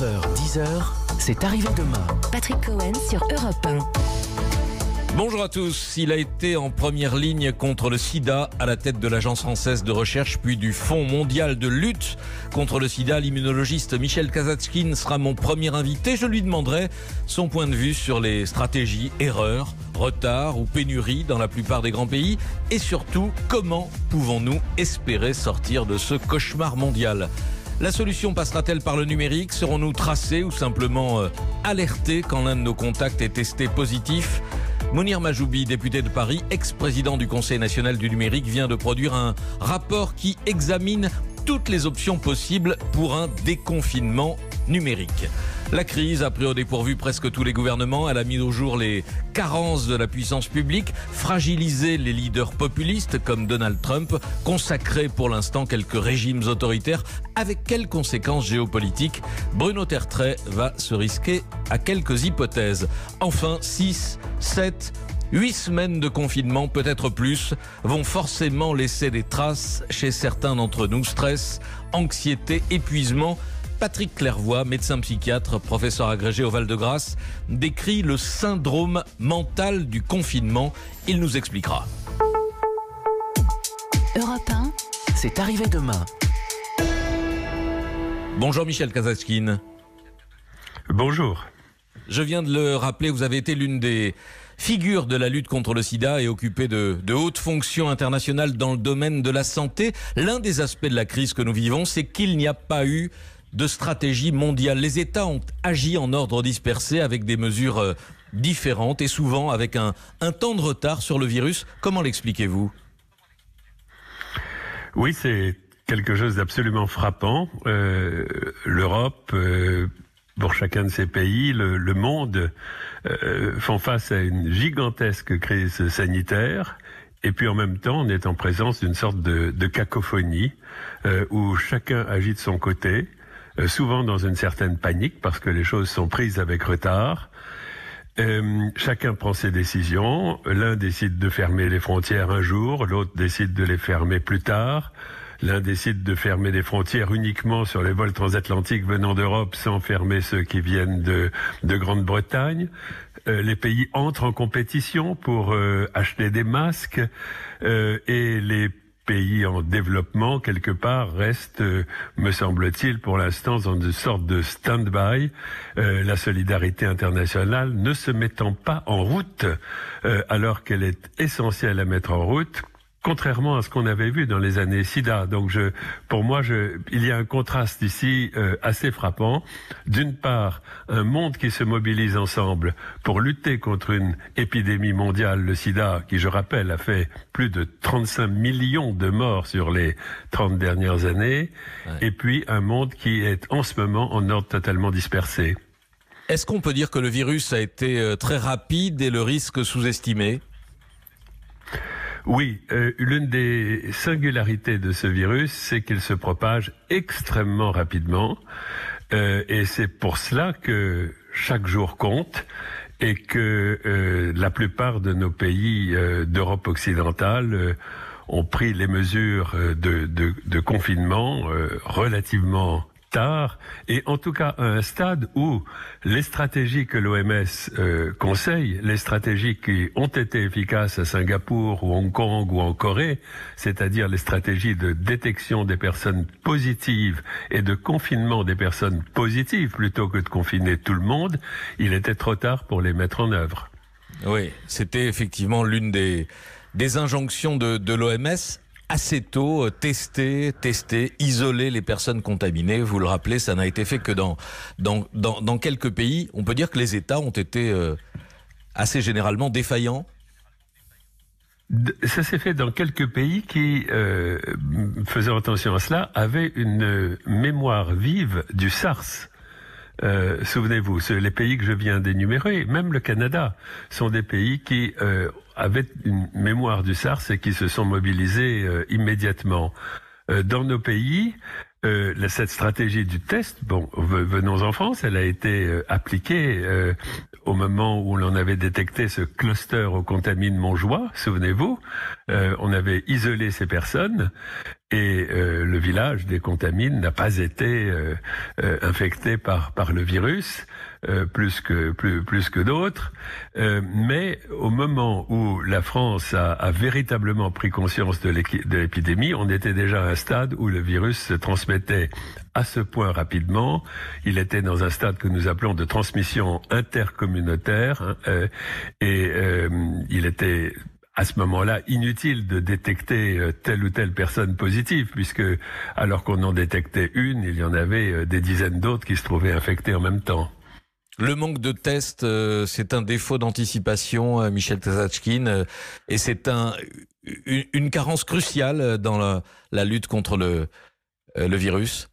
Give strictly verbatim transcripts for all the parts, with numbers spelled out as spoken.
neuf heures, dix heures, c'est arrivé demain. Patrick Cohen sur Europe un. Bonjour à tous. Il a été en première ligne contre le sida à la tête de l'Agence française de recherche puis du Fonds mondial de lutte contre le sida. L'immunologiste Michel Kazatchkine sera mon premier invité. Je lui demanderai son point de vue sur les stratégies, erreurs, retards ou pénuries dans la plupart des grands pays et surtout comment pouvons-nous espérer sortir de ce cauchemar mondial. La solution passera-t-elle par le numérique? Serons-nous tracés ou simplement euh, alertés quand l'un de nos contacts est testé positif? Mounir Majoubi, député de Paris, ex-président du Conseil national du numérique, vient de produire un rapport qui examine toutes les options possibles pour un déconfinement numérique. La crise a pris au dépourvu presque tous les gouvernements. Elle a mis au jour les carences de la puissance publique, fragilisé les leaders populistes comme Donald Trump, consacré pour l'instant quelques régimes autoritaires. Avec quelles conséquences géopolitiques? Bruno Tertrais va se risquer à quelques hypothèses. Enfin, six, sept, huit semaines de confinement, peut-être plus, vont forcément laisser des traces chez certains d'entre nous. Stress, anxiété, épuisement. Patrick Clairvoy, médecin psychiatre, professeur agrégé au Val-de-Grâce, décrit le syndrome mental du confinement. Il nous expliquera. Europe un, c'est arrivé demain. Bonjour Michel Kazatchkine. Bonjour. Je viens de le rappeler, vous avez été l'une des figures de la lutte contre le sida et occupé de, de hautes fonctions internationales dans le domaine de la santé. L'un des aspects de la crise que nous vivons, c'est qu'il n'y a pas eu de stratégie mondiale. Les États ont agi en ordre dispersé avec des mesures euh, différentes et souvent avec un, un temps de retard sur le virus. Comment l'expliquez-vous? Oui, c'est quelque chose d'absolument frappant. Euh, L'Europe, euh, pour chacun de ces pays, le, le monde euh, font face à une gigantesque crise sanitaire. Et puis en même temps, on est en présence d'une sorte de, de cacophonie euh, où chacun agit de son côté, euh, souvent dans une certaine panique parce que les choses sont prises avec retard. Euh, chacun prend ses décisions. L'un décide de fermer les frontières un jour, l'autre décide de les fermer plus tard. L'un décide de fermer les frontières uniquement sur les vols transatlantiques venant d'Europe sans fermer ceux qui viennent de, de Grande-Bretagne. Euh, les pays entrent en compétition pour euh, acheter des masques euh, et les pays en développement, quelque part, restent, euh, me semble-t-il, pour l'instant, dans une sorte de stand-by, euh, la solidarité internationale ne se mettant pas en route euh, alors qu'elle est essentielle à mettre en route, contrairement à ce qu'on avait vu dans les années SIDA. Donc, je, pour moi, je, il y a un contraste ici euh, assez frappant. D'une part, un monde qui se mobilise ensemble pour lutter contre une épidémie mondiale, le SIDA, qui, je rappelle, a fait plus de trente-cinq millions de morts sur les trente dernières années. Ouais. Et puis, un monde qui est en ce moment en ordre totalement dispersé. Est-ce qu'on peut dire que le virus a été très rapide et le risque sous-estimé ? Oui, euh, l'une des singularités de ce virus, c'est qu'il se propage extrêmement rapidement euh, et c'est pour cela que chaque jour compte et que euh, la plupart de nos pays euh, d'Europe occidentale euh, ont pris les mesures de, de, de confinement euh, relativement tard, et en tout cas à un stade où les stratégies que l'O M S euh, conseille, les stratégies qui ont été efficaces à Singapour ou Hong Kong ou en Corée, c'est-à-dire les stratégies de détection des personnes positives et de confinement des personnes positives plutôt que de confiner tout le monde, il était trop tard pour les mettre en œuvre. Oui, c'était effectivement l'une des, des injonctions de, de l'O M S. Assez tôt, tester, tester, isoler les personnes contaminées. Vous le rappelez, ça n'a été fait que dans, dans, dans, dans quelques pays. On peut dire que les États ont été euh, assez généralement défaillants. Ça s'est fait dans quelques pays qui, euh, faisant attention à cela, avaient une mémoire vive du SARS. Euh, souvenez-vous, les pays que je viens d'énumérer, même le Canada, sont des pays qui euh, avaient une mémoire du SARS et qui se sont mobilisés euh, immédiatement. Euh, dans nos pays, euh, cette stratégie du test, bon, venons en France, elle a été euh, appliquée euh, au moment où l'on avait détecté ce cluster au contamine Montjoie, souvenez-vous. Euh, on avait isolé ces personnes et euh, le village des Contamines n'a pas été euh, euh, infecté par par le virus euh, plus que plus plus que d'autres, euh, mais au moment où la France a, a véritablement pris conscience de l'épidémie, on était déjà à un stade où le virus se transmettait à ce point rapidement. Il était dans un stade que nous appelons de transmission intercommunautaire, hein, euh, et euh, il était à ce moment-là, inutile de détecter telle ou telle personne positive, puisque alors qu'on en détectait une, il y en avait des dizaines d'autres qui se trouvaient infectées en même temps. Le manque de tests, euh, c'est un défaut d'anticipation, euh, Michel Kazatchkine, euh, et c'est un, une, une carence cruciale dans la, la lutte contre le, euh, le virus.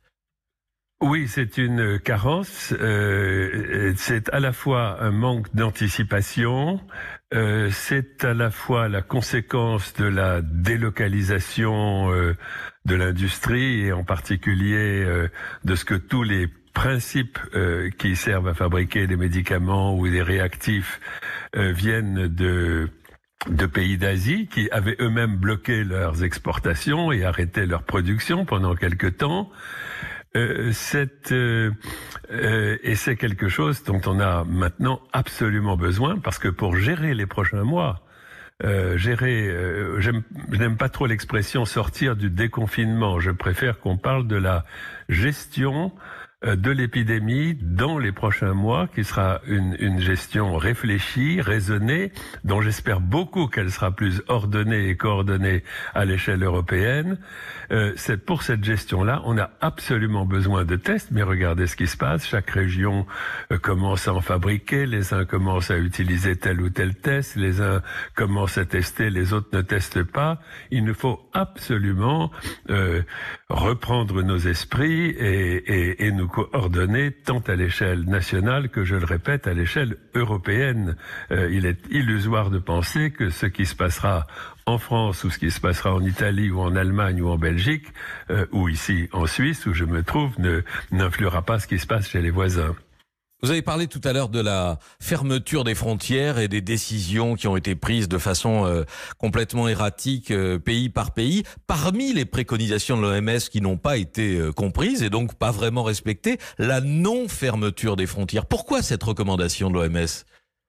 Oui, c'est une carence. Euh, c'est à la fois un manque d'anticipation, euh, c'est à la fois la conséquence de la délocalisation euh, de l'industrie et en particulier euh, de ce que tous les principes euh, qui servent à fabriquer des médicaments ou des réactifs euh, viennent de de pays d'Asie qui avaient eux-mêmes bloqué leurs exportations et arrêté leur production pendant quelque temps. Euh, cette, euh, euh, et c'est quelque chose dont on a maintenant absolument besoin, parce que pour gérer les prochains mois, euh, gérer, euh, j'aime, je n'aime pas trop l'expression sortir du déconfinement, je préfère qu'on parle de la gestion de l'épidémie dans les prochains mois, qui sera une, une gestion réfléchie, raisonnée, dont j'espère beaucoup qu'elle sera plus ordonnée et coordonnée à l'échelle européenne. Euh, c'est pour cette gestion-là, on a absolument besoin de tests, mais regardez ce qui se passe. Chaque région euh, commence à en fabriquer, les uns commencent à utiliser tel ou tel test, les uns commencent à tester, les autres ne testent pas. Il nous faut absolument euh, reprendre nos esprits et, et, et nous coordonner tant à l'échelle nationale que, je le répète, à l'échelle européenne. Euh, il est illusoire de penser que ce qui se passera en France ou ce qui se passera en Italie ou en Allemagne ou en Belgique euh, ou ici en Suisse où je me trouve ne n'influera pas ce qui se passe chez les voisins. Vous avez parlé tout à l'heure de la fermeture des frontières et des décisions qui ont été prises de façon euh, complètement erratique, euh, pays par pays. Parmi les préconisations de l'O M S qui n'ont pas été euh, comprises et donc pas vraiment respectées, la non-fermeture des frontières. Pourquoi cette recommandation de l'O M S ?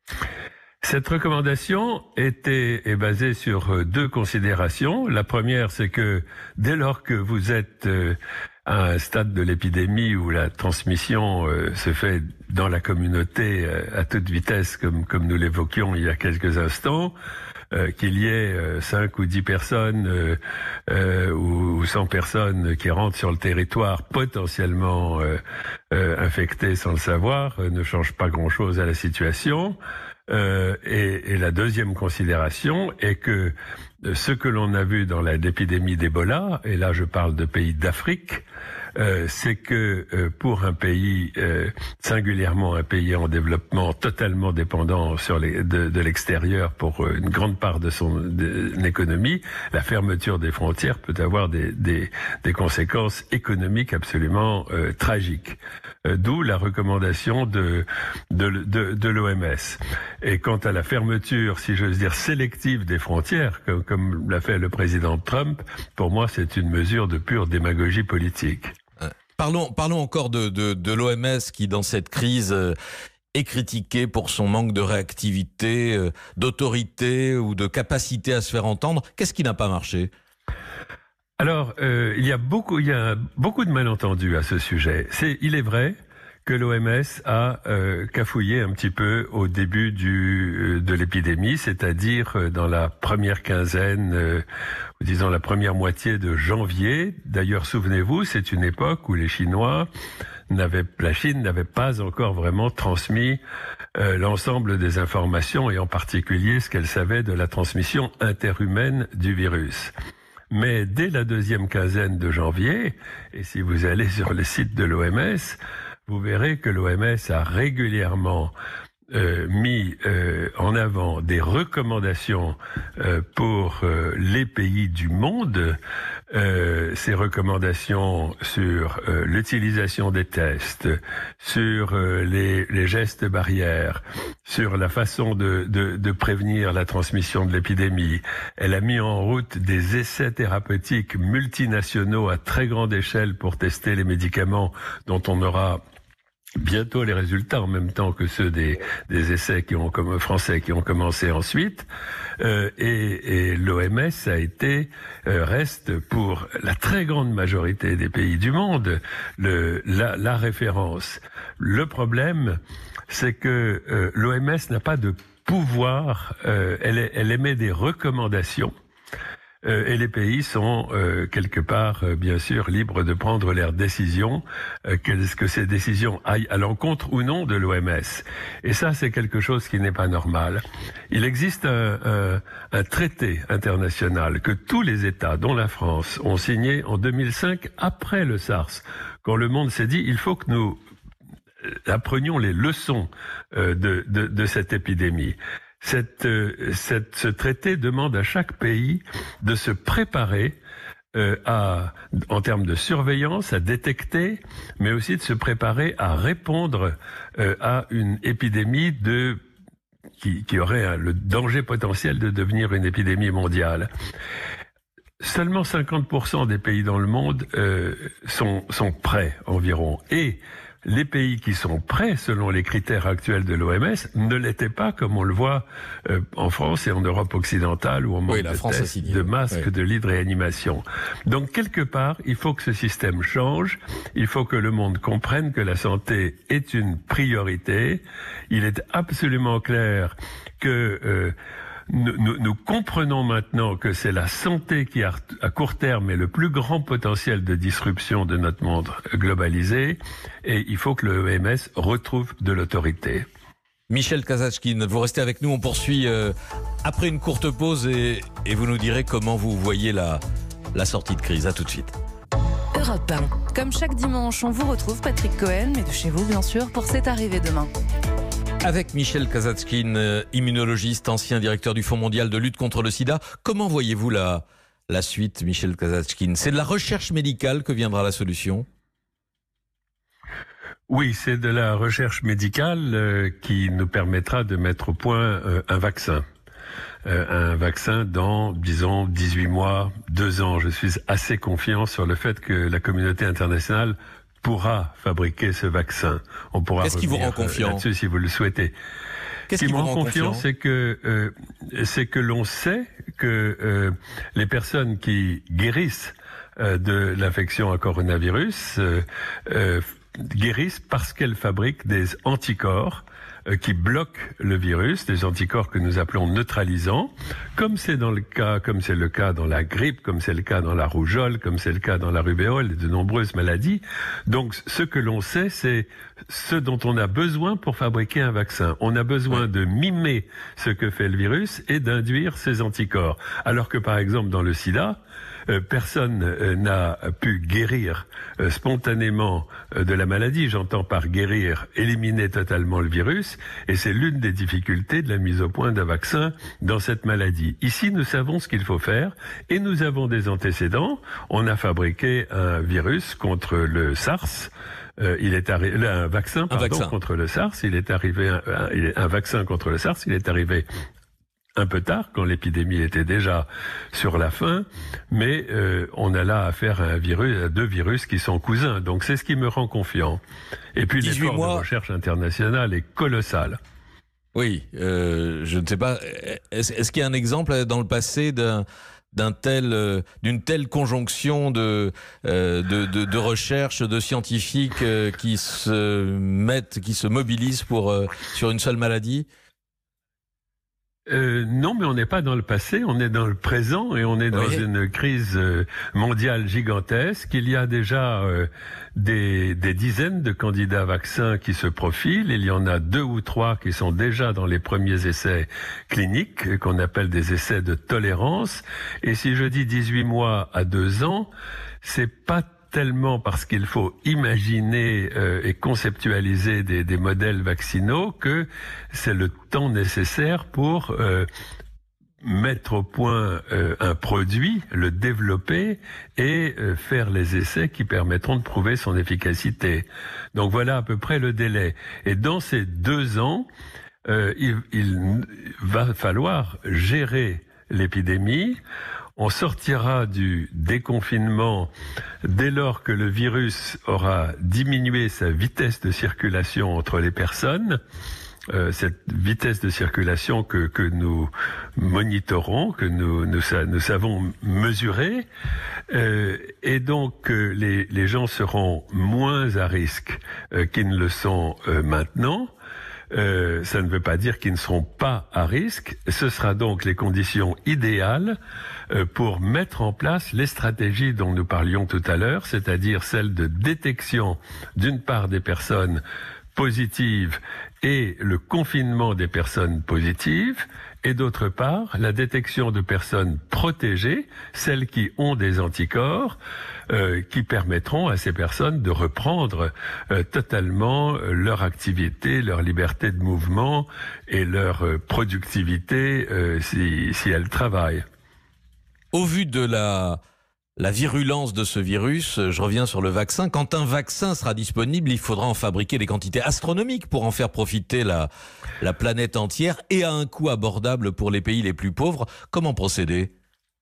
Cette recommandation était est basée sur deux considérations. La première, c'est que dès lors que vous êtes euh, à un stade de l'épidémie où la transmission euh, se fait dans la communauté euh, à toute vitesse, comme comme nous l'évoquions il y a quelques instants, euh, qu'il y ait euh, cinq ou dix personnes euh, euh, ou cent personnes qui rentrent sur le territoire potentiellement euh, euh, infectées sans le savoir, euh, ne change pas grand-chose à la situation. Euh, et, et la deuxième considération est que ce que l'on a vu dans l'épidémie d'Ebola, et là je parle de pays d'Afrique, euh, c'est que euh, pour un pays, euh, singulièrement un pays en développement totalement dépendant sur les, de, de l'extérieur pour une grande part de son de, de l'économie, la fermeture des frontières peut avoir des, des, des conséquences économiques absolument euh, tragiques. Euh, d'où la recommandation de, de, de, de l'O M S. Et quant à la fermeture, si j'ose dire, sélective des frontières, comme, comme l'a fait le président Trump, pour moi c'est une mesure de pure démagogie politique. Parlons, parlons encore de, de, de l'O M S qui, dans cette crise, euh, est critiqué pour son manque de réactivité, euh, d'autorité ou de capacité à se faire entendre. Qu'est-ce qui n'a pas marché ? Alors, euh, il y a beaucoup, il y a beaucoup de malentendus à ce sujet. C'est, il est vrai que l'O M S a euh, cafouillé un petit peu au début du euh, de l'épidémie, c'est-à-dire euh, dans la première quinzaine, euh, ou disons la première moitié de janvier. D'ailleurs, souvenez-vous, c'est une époque où les Chinois n'avaient, la Chine n'avait pas encore vraiment transmis euh, l'ensemble des informations et en particulier ce qu'elle savait de la transmission interhumaine du virus. Mais dès la deuxième quinzaine de janvier, et si vous allez sur le site de l'O M S, vous verrez que l'O M S a régulièrement euh, mis euh, en avant des recommandations euh, pour euh, les pays du monde. Euh, ces recommandations sur euh, l'utilisation des tests, sur euh, les, les gestes barrières, sur la façon de, de, de prévenir la transmission de l'épidémie. Elle a mis en route des essais thérapeutiques multinationaux à très grande échelle pour tester les médicaments dont on aura bientôt les résultats en même temps que ceux des, des essais qui ont comme français qui ont commencé ensuite. Euh, et et l'O M S a été euh, reste pour la très grande majorité des pays du monde le, la, la référence. Le problème, c'est que euh, l'O M S n'a pas de pouvoir. Euh, elle, elle émet des recommandations. Euh, et les pays sont euh, quelque part, euh, bien sûr, libres de prendre leurs décisions, euh, que, que ces décisions aillent à l'encontre ou non de l'O M S. Et ça, c'est quelque chose qui n'est pas normal. Il existe un, un, un traité international que tous les États, dont la France, ont signé en deux mille cinq, après le SARS, quand le monde s'est dit, il faut que nous apprenions les leçons euh, de, de, de cette épidémie. Cette, euh, cette, ce traité demande à chaque pays de se préparer euh, à, en termes de surveillance, à détecter, mais aussi de se préparer à répondre euh, à une épidémie de, qui, qui aurait hein, le danger potentiel de devenir une épidémie mondiale. Seulement cinquante pour cent des pays dans le monde euh, sont, sont prêts environ. Et les pays qui sont prêts, selon les critères actuels de l'O M S, ne l'étaient pas, comme on le voit euh, en France et en Europe occidentale, où on manque oui, la de France tests, dit, de oui. masques, oui. de lits de réanimation. Donc, quelque part, il faut que ce système change. Il faut que le monde comprenne que la santé est une priorité. Il est absolument clair que euh, Nous, nous, nous comprenons maintenant que c'est la santé qui, a, à court terme, est le plus grand potentiel de disruption de notre monde globalisé, et il faut que l'O M S retrouve de l'autorité. Michel Kazatchkine, vous restez avec nous, on poursuit euh, après une courte pause et, et vous nous direz comment vous voyez la, la sortie de crise. À tout de suite. Europe un. Comme chaque dimanche, on vous retrouve Patrick Cohen, mais de chez vous bien sûr, pour C'est arrivé demain. Avec Michel Kazatchkine, euh, immunologiste, ancien directeur du Fonds mondial de lutte contre le sida. Comment voyez-vous la, la suite, Michel Kazatchkine? C'est de la recherche médicale que viendra la solution? Oui, c'est de la recherche médicale euh, qui nous permettra de mettre au point euh, un vaccin. Euh, un vaccin dans, disons, dix-huit mois, deux ans. Je suis assez confiant sur le fait que la communauté internationale pourra fabriquer ce vaccin. On pourra Qu'est-ce qui vous rend confiant là-dessus si vous le souhaitez. Qu'est-ce Ce qui qui me vous rend rend confiant, confiant c'est que euh, c'est que l'on sait que euh, les personnes qui guérissent euh, de l'infection à coronavirus euh, euh, guérissent parce qu'elles fabriquent des anticorps euh, qui bloquent le virus, des anticorps que nous appelons neutralisants, comme c'est dans le cas, comme c'est le cas dans la grippe, comme c'est le cas dans la rougeole, comme c'est le cas dans la rubéole et de nombreuses maladies. Donc, ce que l'on sait, c'est ce dont on a besoin pour fabriquer un vaccin. On a besoin de mimer ce que fait le virus et d'induire ces anticorps. Alors que, par exemple, dans le sida, Euh, personne euh, n'a pu guérir euh, spontanément euh, de la maladie. J'entends par guérir, éliminer totalement le virus, et c'est l'une des difficultés de la mise au point d'un vaccin dans cette maladie. Ici, nous savons ce qu'il faut faire, et nous avons des antécédents. On a fabriqué un virus contre le SARS. Euh, il est arrivé un vaccin, pardon, un vaccin contre le SARS. Il est arrivé un, un, il est, un vaccin contre le SARS. Il est arrivé un peu tard, quand l'épidémie était déjà sur la fin, mais euh, on a là affaire à, un virus, à deux virus qui sont cousins. Donc c'est ce qui me rend confiant. Et puis l'effort mois... de recherche internationale est colossal. Oui, euh, je ne sais pas. Est-ce, est-ce qu'il y a un exemple dans le passé d'un d'un tel, euh, d'une telle conjonction de, euh, de, de, de recherche, de scientifiques euh, qui se mettent, qui se mobilisent pour, euh, sur une seule maladie? Euh, non, mais on n'est pas dans le passé, on est dans le présent et on est dans oui. une crise euh, mondiale gigantesque. Il y a déjà euh, des, des dizaines de candidats vaccins qui se profilent. Il y en a deux ou trois qui sont déjà dans les premiers essais cliniques, qu'on appelle des essais de tolérance. Et si je dis dix-huit mois à deux ans, c'est pas tellement parce qu'il faut imaginer euh, et conceptualiser des, des modèles vaccinaux que c'est le temps nécessaire pour euh, mettre au point euh, un produit, le développer et euh, faire les essais qui permettront de prouver son efficacité. Donc voilà à peu près le délai. Et dans ces deux ans, euh, il, il va falloir gérer l'épidémie. On sortira du déconfinement dès lors que le virus aura diminué sa vitesse de circulation entre les personnes. Euh, cette vitesse de circulation que, que nous monitorons, que nous, nous, nous savons mesurer. Euh, et donc, euh, les, les gens seront moins à risque euh, qu'ils ne le sont euh, maintenant. Euh, ça ne veut pas dire qu'ils ne seront pas à risque. Ce sera donc les conditions idéales euh, pour mettre en place les stratégies dont nous parlions tout à l'heure, c'est-à-dire celle de détection d'une part des personnes positives et le confinement des personnes positives, et d'autre part, la détection de personnes protégées, celles qui ont des anticorps, euh, qui permettront à ces personnes de reprendre euh, totalement leur activité, leur liberté de mouvement et leur euh, productivité euh, si, si elles travaillent. Au vu de la... La virulence de ce virus, je reviens sur le vaccin. Quand un vaccin sera disponible, il faudra en fabriquer des quantités astronomiques pour en faire profiter la, la planète entière et à un coût abordable pour les pays les plus pauvres. Comment procéder ?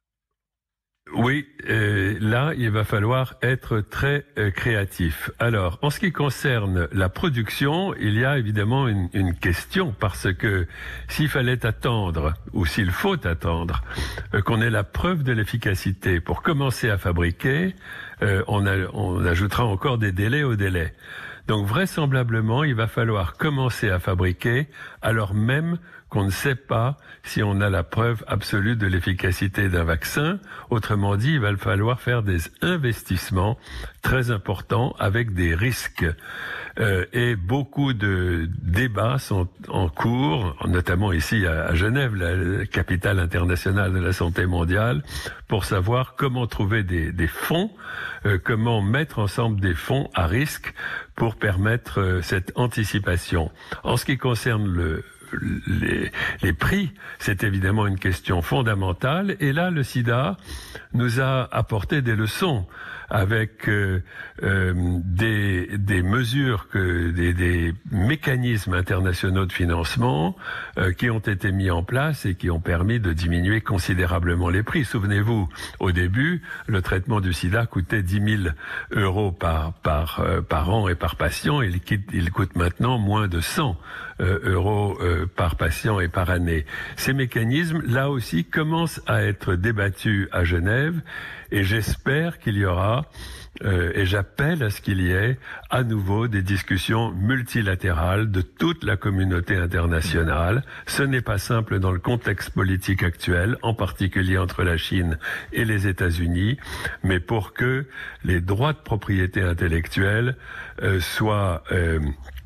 Oui, euh, là, il va falloir être très euh, créatif. Alors, en ce qui concerne la production, il y a évidemment une, une question, parce que s'il fallait attendre, ou s'il faut attendre, euh, qu'on ait la preuve de l'efficacité pour commencer à fabriquer, euh, on, a, on ajoutera encore des délais au délai. Donc, vraisemblablement, il va falloir commencer à fabriquer alors même qu'on ne sait pas si on a la preuve absolue de l'efficacité d'un vaccin. Autrement dit, il va falloir faire des investissements très importants avec des risques. Euh, et beaucoup de débats sont en cours, notamment ici à, à Genève, la capitale internationale de la santé mondiale, pour savoir comment trouver des, des fonds, euh, comment mettre ensemble des fonds à risque pour permettre euh, cette anticipation. En ce qui concerne le Les, les prix, c'est évidemment une question fondamentale. Et là, le sida nous a apporté des leçons avec euh, euh, des, des mesures, que, des, des mécanismes internationaux de financement euh, qui ont été mis en place et qui ont permis de diminuer considérablement les prix. Souvenez-vous, au début, le traitement du sida coûtait dix mille euros par, par, euh, par an et par patient. Il, il coûte maintenant moins de cent euh, euros euh, par patient et par année. Ces mécanismes, là aussi, commencent à être débattus à Genève, et j'espère qu'il y aura, euh, et j'appelle à ce qu'il y ait à nouveau des discussions multilatérales de toute la communauté internationale. Ce n'est pas simple dans le contexte politique actuel, en particulier entre la Chine et les États-Unis, mais pour que les droits de propriété intellectuelle euh, soient euh,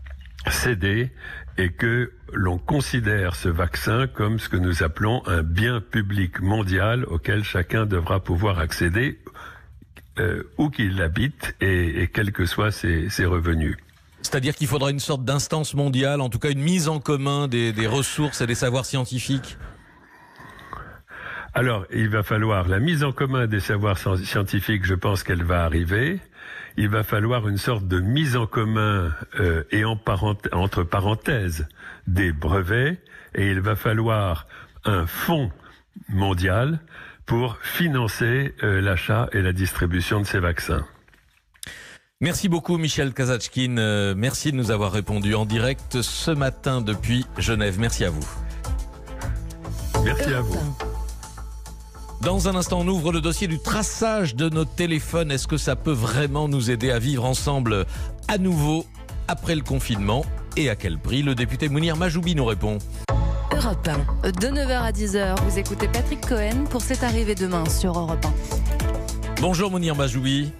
cédés et que l'on considère ce vaccin comme ce que nous appelons un bien public mondial auquel chacun devra pouvoir accéder euh, où qu'il habite et, et quels que soient ses, ses revenus. C'est-à-dire qu'il faudra une sorte d'instance mondiale, en tout cas une mise en commun des, des ressources et des savoirs scientifiques ? Alors, il va falloir la mise en commun des savoirs scientifiques, je pense qu'elle va arriver. Il va falloir une sorte de mise en commun euh, et en parenth- entre parenthèses des brevets, et il va falloir un fonds mondial pour financer euh, l'achat et la distribution de ces vaccins. Merci beaucoup Michel Kazatchkine, euh, merci de nous avoir répondu en direct ce matin depuis Genève. Merci à vous. Merci à vous. Dans un instant, on ouvre le dossier du traçage de nos téléphones. Est-ce que ça peut vraiment nous aider à vivre ensemble à nouveau après le confinement ? Et à quel prix ? Le député Mounir Majoubi nous répond. Europe un. De neuf heures à dix heures, vous écoutez Patrick Cohen pour C'est arrivé demain sur Europe un. Bonjour Mounir Majoubi.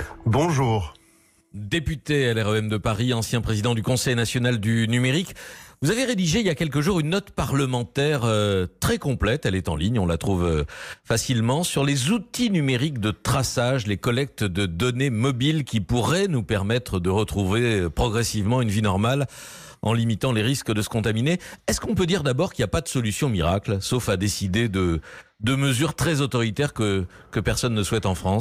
Bonjour. Député L R E M de Paris, ancien président du Conseil national du numérique. Vous avez rédigé il y a quelques jours une note parlementaire euh, très complète, elle est en ligne, on la trouve euh, facilement, sur les outils numériques de traçage, les collectes de données mobiles qui pourraient nous permettre de retrouver progressivement une vie normale en limitant les risques de se contaminer. Est-ce qu'on peut dire d'abord qu'il n'y a pas de solution miracle, sauf à décider de, de mesures très autoritaires que, que personne ne souhaite en France ?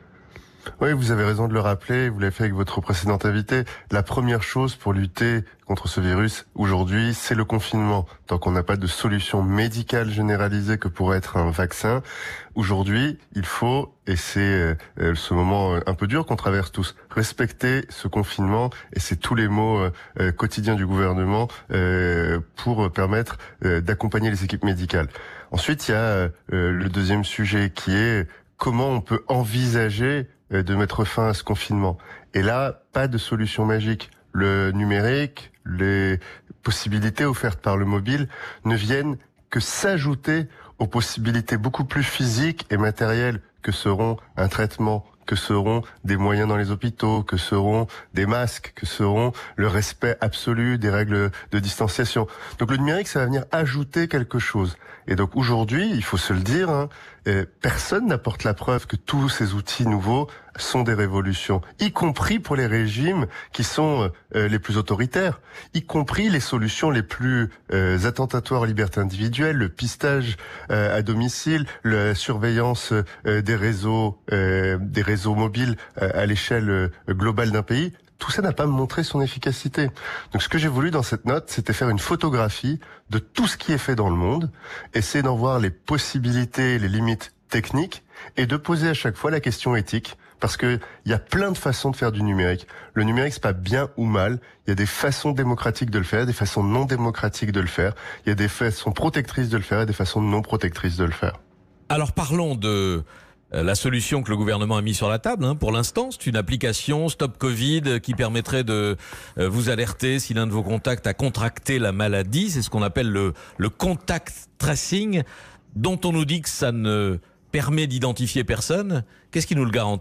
Oui, vous avez raison de le rappeler, vous l'avez fait avec votre précédent invité. La première chose pour lutter contre ce virus aujourd'hui, c'est le confinement. Tant qu'on n'a pas de solution médicale généralisée que pourrait être un vaccin, aujourd'hui, il faut, et c'est euh, ce moment un peu dur qu'on traverse tous, respecter ce confinement, et c'est tous les mots euh, quotidiens du gouvernement euh, pour permettre euh, d'accompagner les équipes médicales. Ensuite, il y a euh, le deuxième sujet qui est comment on peut envisager de mettre fin à ce confinement. Et là, pas de solution magique. Le numérique, les possibilités offertes par le mobile ne viennent que s'ajouter aux possibilités beaucoup plus physiques et matérielles que seront un traitement, que seront des moyens dans les hôpitaux, que seront des masques, que seront le respect absolu des règles de distanciation. Donc le numérique, ça va venir ajouter quelque chose. Et donc aujourd'hui, il faut se le dire, hein, euh, personne n'apporte la preuve que tous ces outils nouveaux sont des révolutions, y compris pour les régimes qui sont euh, les plus autoritaires, y compris les solutions les plus euh, attentatoires aux libertés individuelles, le pistage euh, à domicile, la surveillance euh, des réseaux, euh, des réseaux mobiles euh, à l'échelle euh, globale d'un pays. Tout ça n'a pas montré son efficacité. Donc ce que j'ai voulu dans cette note, c'était faire une photographie de tout ce qui est fait dans le monde, essayer d'en voir les possibilités, les limites techniques, et de poser à chaque fois la question éthique, parce que il y a plein de façons de faire du numérique. Le numérique, c'est pas bien ou mal. Il y a des façons démocratiques de le faire, des façons non démocratiques de le faire. Il y a des façons protectrices de le faire et des façons non protectrices de le faire. Alors parlons de la solution que le gouvernement a mise sur la table, hein, pour l'instant, c'est une application Stop Covid qui permettrait de vous alerter si l'un de vos contacts a contracté la maladie. C'est ce qu'on appelle le, le contact tracing, dont on nous dit que ça ne permet d'identifier personne. Qu'est-ce qui nous le garantit ?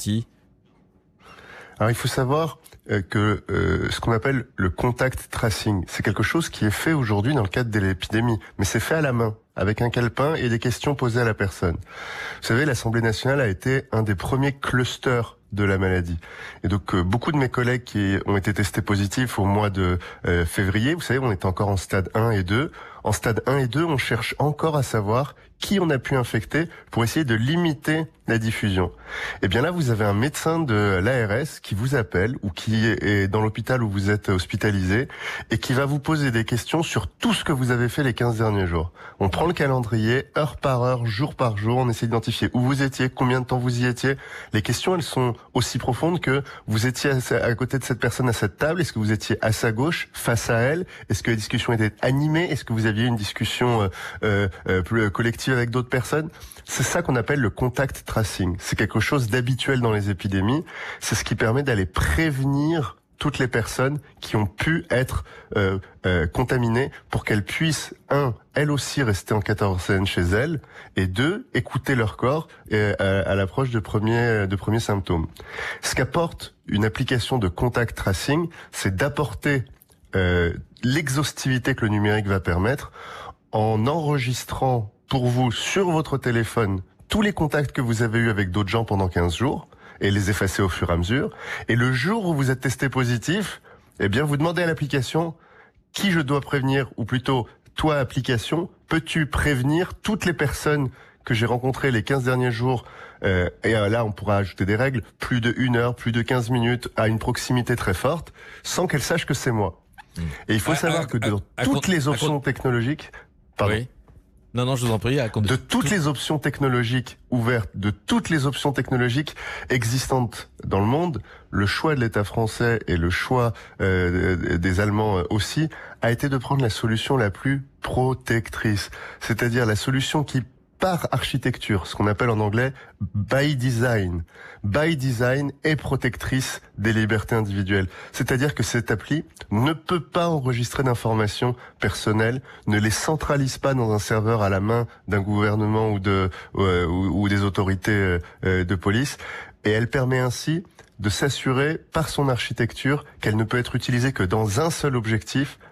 Alors il faut savoir que euh, ce qu'on appelle le contact tracing, c'est quelque chose qui est fait aujourd'hui dans le cadre de l'épidémie, mais c'est fait à la main, avec un calepin et des questions posées à la personne. Vous savez, l'Assemblée nationale a été un des premiers clusters de la maladie. Et donc euh, beaucoup de mes collègues qui ont été testés positifs au mois de euh, février, vous savez, on était encore en stade un et deux. En stade un et deux, on cherche encore à savoir qui on a pu infecter pour essayer de limiter la diffusion. Et bien là, vous avez un médecin de l'A R S qui vous appelle ou qui est dans l'hôpital où vous êtes hospitalisé et qui va vous poser des questions sur tout ce que vous avez fait les quinze derniers jours. On prend le calendrier, heure par heure, jour par jour, on essaie d'identifier où vous étiez, combien de temps vous y étiez. Les questions, elles sont aussi profondes que vous étiez à côté de cette personne à cette table, est-ce que vous étiez à sa gauche, face à elle, est-ce que la discussion était animée, est-ce que vous aviez une discussion euh, euh, plus collective avec d'autres personnes. C'est ça qu'on appelle le contact tracing. C'est quelque chose d'habituel dans les épidémies. C'est ce qui permet d'aller prévenir toutes les personnes qui ont pu être euh, euh, contaminées pour qu'elles puissent, un, elles aussi rester en quarantaine chez elles, et deux, écouter leur corps et, à, à l'approche de premiers, de premiers symptômes. Ce qu'apporte une application de contact tracing, c'est d'apporter euh, l'exhaustivité que le numérique va permettre en enregistrant pour vous sur votre téléphone tous les contacts que vous avez eus avec d'autres gens pendant quinze jours et les effacer au fur et à mesure. Et le jour où vous êtes testé positif, eh bien, vous demandez à l'application qui je dois prévenir, ou plutôt, toi, application, peux-tu prévenir toutes les personnes que j'ai rencontrées les quinze derniers jours, euh, et là, on pourra ajouter des règles, plus de une heure, plus de quinze minutes, à une proximité très forte, sans qu'elles sachent que c'est moi. Mmh. Et il faut à, savoir à, que de à, toutes à, les options technologiques, pardon, oui. Non, non, je vous en prie. De toutes les options technologiques ouvertes, de toutes les options technologiques existantes dans le monde, le choix de l'État français et le choix euh, des Allemands aussi a été de prendre la solution la plus protectrice, c'est-à-dire la solution qui, par architecture, ce qu'on appelle en anglais by design, by design est protectrice des libertés individuelles. C'est-à-dire que cette appli ne peut pas enregistrer d'informations personnelles, ne les centralise pas dans un serveur à la main d'un gouvernement ou de euh, ou, ou des autorités euh, de police, et elle permet ainsi de s'assurer par son architecture qu'elle ne peut être utilisée que dans un seul objectif,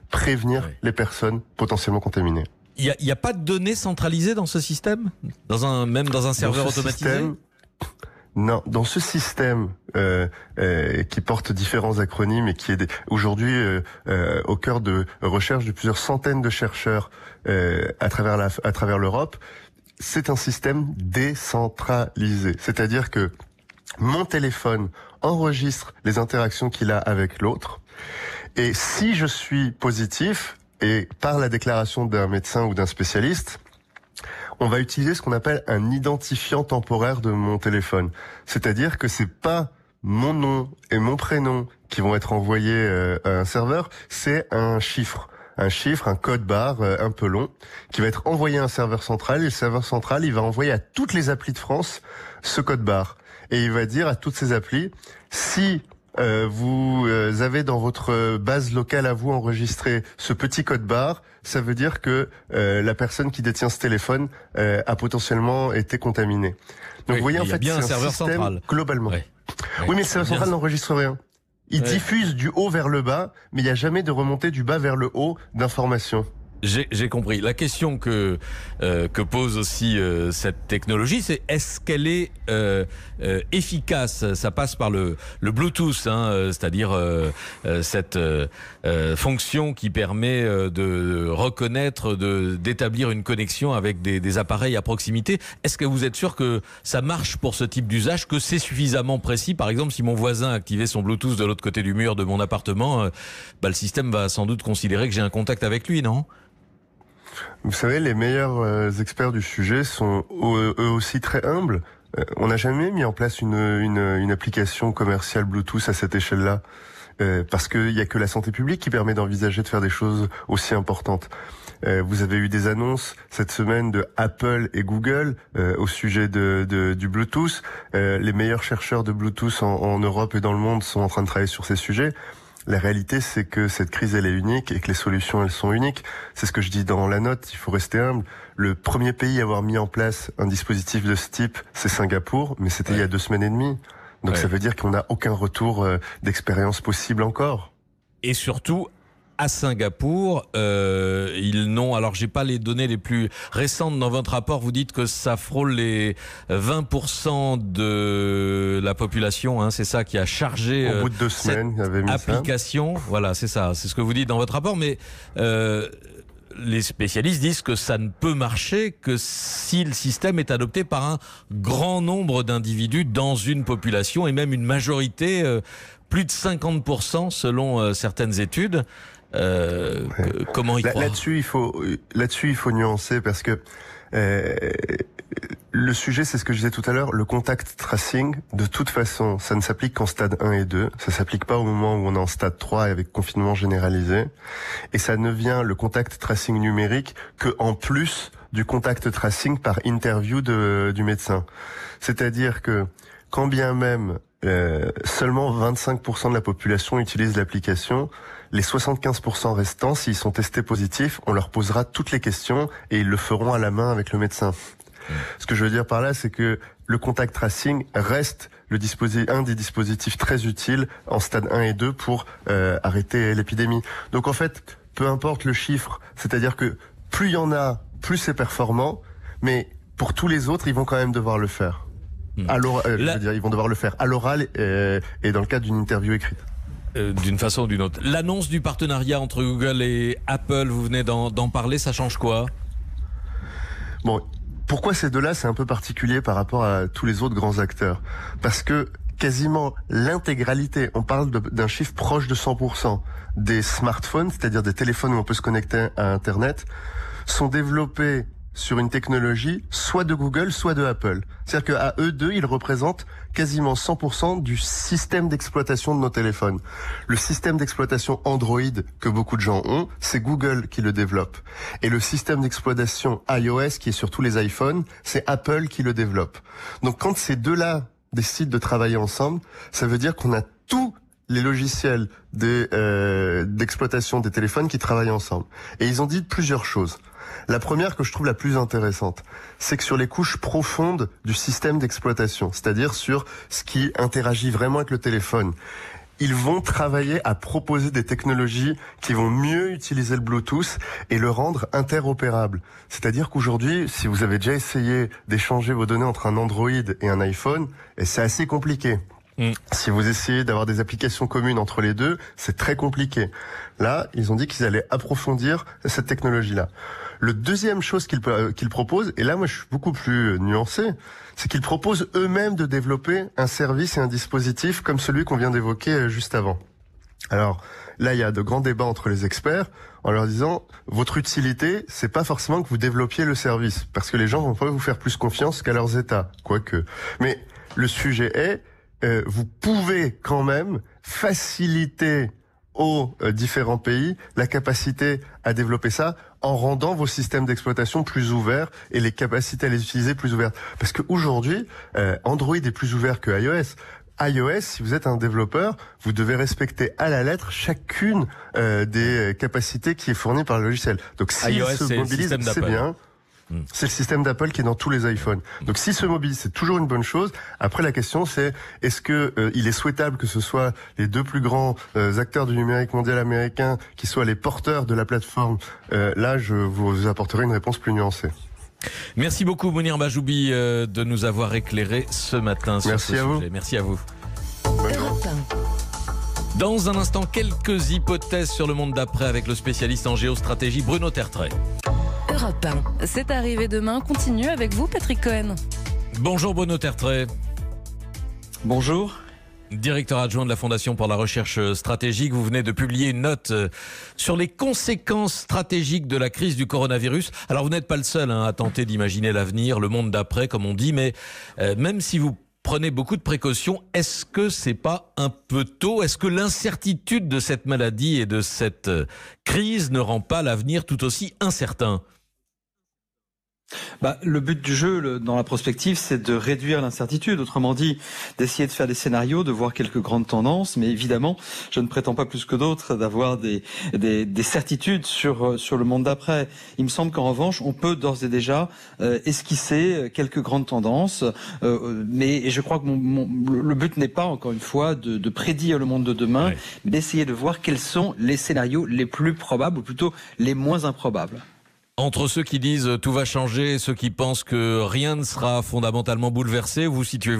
prévenir oui. les personnes potentiellement contaminées. Il n'y a, y a pas de données centralisées dans ce système, dans un, même dans un serveur dans ce automatisé système, Non, dans ce système euh, euh, qui porte différents acronymes et qui est des, aujourd'hui euh, euh, au cœur de recherche de plusieurs centaines de chercheurs euh, à travers la, à travers l'Europe, c'est un système décentralisé. C'est-à-dire que mon téléphone enregistre les interactions qu'il a avec l'autre, et si je suis positif, et par la déclaration d'un médecin ou d'un spécialiste, on va utiliser ce qu'on appelle un identifiant temporaire de mon téléphone. C'est-à-dire que c'est pas mon nom et mon prénom qui vont être envoyés euh, à un serveur, c'est un chiffre. Un chiffre, un code barre euh, un peu long, qui va être envoyé à un serveur central, et le serveur central, il va envoyer à toutes les applis de France ce code barre. Et il va dire à toutes ces applis, si euh, vous euh, avez dans votre base locale à vous enregistré ce petit code barre, ça veut dire que euh, la personne qui détient ce téléphone euh, a potentiellement été contaminée. Donc oui, vous voyez, en il y a fait, bien c'est un serveur système central. Globalement. Ouais. Oui, mais le serveur bien... central n'enregistre rien. Il ouais. diffuse du haut vers le bas, mais il n'y a jamais de remontée du bas vers le haut d'informations. J'ai, j'ai compris. La question que euh, que pose aussi euh, cette technologie, c'est est-ce qu'elle est euh, euh, efficace ? Ça passe par le le Bluetooth, hein, euh, c'est-à-dire euh, euh, cette euh, euh, fonction qui permet euh, de reconnaître, de d'établir une connexion avec des, des appareils à proximité. Est-ce que vous êtes sûr que ça marche pour ce type d'usage, que c'est suffisamment précis ? Par exemple, si mon voisin activait son Bluetooth de l'autre côté du mur de mon appartement, euh, bah, le système va sans doute considérer que j'ai un contact avec lui, non ? Vous savez, les meilleurs euh, experts du sujet sont eux, eux aussi très humbles. Euh, on n'a jamais mis en place une, une, une application commerciale Bluetooth à cette échelle-là, euh, parce qu'il n'y a que la santé publique qui permet d'envisager de faire des choses aussi importantes. Euh, vous avez eu des annonces cette semaine de Apple et Google euh, au sujet de, de, du Bluetooth. Euh, les meilleurs chercheurs de Bluetooth en, en Europe et dans le monde sont en train de travailler sur ces sujets. La réalité, c'est que cette crise, elle est unique et que les solutions, elles sont uniques. C'est ce que je dis dans la note, il faut rester humble. Le premier pays à avoir mis en place un dispositif de ce type, c'est Singapour, mais c'était ouais. il y a deux semaines et demie. Donc ouais. ça veut dire qu'on n'a aucun retour euh, d'expérience possible encore. Et surtout, à Singapour, euh, ils n'ont... Alors, j'ai pas les données les plus récentes dans votre rapport. Vous dites que ça frôle les vingt pour cent de la population. Hein, c'est ça qui a chargé Au bout de deux cette semaines, il y avait mis application. Ça. Voilà, c'est ça. C'est ce que vous dites dans votre rapport. Mais euh, les spécialistes disent que ça ne peut marcher que si le système est adopté par un grand nombre d'individus dans une population et même une majorité, euh, plus de cinquante pour cent selon euh, certaines études. Euh, ouais. Comment y Là, croire ? Là-dessus, il faut là-dessus il faut nuancer parce que euh, le sujet, c'est ce que je disais tout à l'heure, le contact tracing. De toute façon, ça ne s'applique qu'en stade un et deux. Ça s'applique pas au moment où on est en stade trois avec confinement généralisé. Et ça ne vient le contact tracing numérique que en plus du contact tracing par interview de, du médecin. C'est-à-dire que quand bien même euh, seulement vingt-cinq pour cent de la population utilise l'application, les soixante-quinze pour cent restants, s'ils sont testés positifs, on leur posera toutes les questions et ils le feront à la main avec le médecin. Mmh. Ce que je veux dire par là, c'est que le contact tracing reste le dispositif, un des dispositifs très utiles en stade un et deux pour euh, arrêter l'épidémie. Donc en fait, peu importe le chiffre, c'est-à-dire que plus il y en a, plus c'est performant, mais pour tous les autres, ils vont quand même devoir le faire. Mmh. À l'oral, euh, La... je veux dire, ils vont devoir le faire à l'oral et, et dans le cadre d'une interview écrite. Euh, d'une façon ou d'une autre. L'annonce du partenariat entre Google et Apple, vous venez d'en, d'en parler, ça change quoi ? Bon, pourquoi ces deux-là, c'est un peu particulier par rapport à tous les autres grands acteurs ? Parce que quasiment l'intégralité, on parle de, d'un chiffre proche de cent pour cent des smartphones, c'est-à-dire des téléphones où on peut se connecter à Internet, sont développés sur une technologie soit de Google, soit de Apple. C'est-à-dire qu'à eux deux, ils représentent quasiment cent pour cent du système d'exploitation de nos téléphones. Le système d'exploitation Android que beaucoup de gens ont, c'est Google qui le développe. Et le système d'exploitation iOS qui est sur tous les iPhones, c'est Apple qui le développe. Donc quand ces deux-là décident de travailler ensemble, ça veut dire qu'on a tous les logiciels des, euh, d'exploitation des téléphones qui travaillent ensemble. Et ils ont dit plusieurs choses. La première que je trouve la plus intéressante, c'est que sur les couches profondes du système d'exploitation, c'est-à-dire sur ce qui interagit vraiment avec le téléphone, ils vont travailler à proposer des technologies qui vont mieux utiliser le Bluetooth et le rendre interopérable. C'est-à-dire qu'aujourd'hui, si vous avez déjà essayé d'échanger vos données entre un Android et un iPhone, et c'est assez compliqué. Mm. Si vous essayez d'avoir des applications communes entre les deux, c'est très compliqué. Là, ils ont dit qu'ils allaient approfondir cette technologie-là. Le deuxième chose qu'ils, qu'ils proposent, et là moi je suis beaucoup plus nuancé, c'est qu'ils proposent eux-mêmes de développer un service et un dispositif comme celui qu'on vient d'évoquer juste avant. Alors là, il y a de grands débats entre les experts en leur disant votre utilité, c'est pas forcément que vous développiez le service, parce que les gens vont pas vous faire plus confiance qu'à leurs États, quoique. Mais le sujet est, euh, vous pouvez quand même faciliter aux euh, différents pays la capacité à développer ça en rendant vos systèmes d'exploitation plus ouverts et les capacités à les utiliser plus ouvertes. Parce qu'aujourd'hui, euh, Android est plus ouvert que iOS. iOS, si vous êtes un développeur, vous devez respecter à la lettre chacune euh, des capacités qui est fournie par le logiciel. Donc si iOS, se mobilise, c'est, c'est bien. Hmm. C'est le système d'Apple qui est dans tous les iPhones. Donc s'il se mobilise, c'est toujours une bonne chose. Après, la question c'est, est-ce que euh, il est souhaitable que ce soit les deux plus grands euh, acteurs du numérique mondial américain qui soient les porteurs de la plateforme? euh, Là, je vous apporterai une réponse plus nuancée. Merci beaucoup Mounir Mahjoubi euh, de nous avoir éclairé ce matin sur Merci ce à sujet. vous. Merci à vous. Dans un instant, quelques hypothèses sur le monde d'après avec le spécialiste en géostratégie Bruno Tertrais. Europe un, c'est arrivé demain. Continue avec vous, Patrick Cohen. Bonjour Bruno Tertrais. Bonjour. Directeur adjoint de la Fondation pour la recherche stratégique, vous venez de publier une note sur les conséquences stratégiques de la crise du coronavirus. Alors vous n'êtes pas le seul hein, à tenter d'imaginer l'avenir, le monde d'après comme on dit, mais euh, même si vous prenez beaucoup de précautions, est-ce que c'est pas un peu tôt? Est-ce que l'incertitude de cette maladie et de cette crise ne rend pas l'avenir tout aussi incertain? Bah, le but du jeu le, dans la prospective, c'est de réduire l'incertitude. Autrement dit, d'essayer de faire des scénarios, de voir quelques grandes tendances. Mais évidemment, je ne prétends pas plus que d'autres d'avoir des, des, des certitudes sur, sur le monde d'après. Il me semble qu'en revanche, on peut d'ores et déjà euh, esquisser quelques grandes tendances. Euh, mais je crois que mon, mon, le but n'est pas, encore une fois, de, de prédire le monde de demain, ouais. mais d'essayer de voir quels sont les scénarios les plus probables, ou plutôt les moins improbables. Entre ceux qui disent tout va changer et ceux qui pensent que rien ne sera fondamentalement bouleversé, vous situez-vous ?